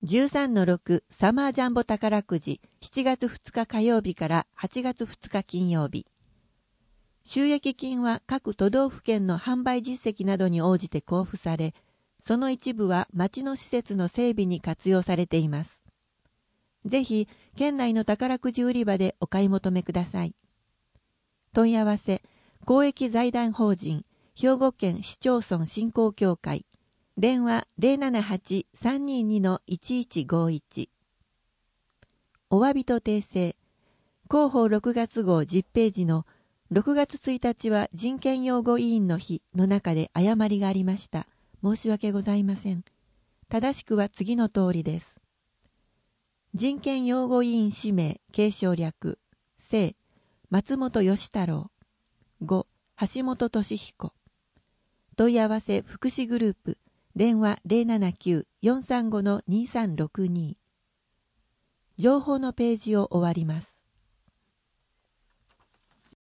13-6サマージャンボ宝くじ7月2日火曜日から8月2日金曜日。収益金は各都道府県の販売実績などに応じて交付され、その一部は町の施設の整備に活用されています。ぜひ、県内の宝くじ売り場でお買い求めください。問い合わせ、公益財団法人、兵庫県市町村振興協会、電話 078-322-1151。お詫びと訂正。広報6月号10ページの6月1日は人権擁護委員の日の中で誤りがありました。申し訳ございません。正しくは次の通りです。人権擁護委員氏名継承略姓松本義太郎5橋本俊彦問い合わせ福祉グループ電話 079-435-2362 情報のページを終わります。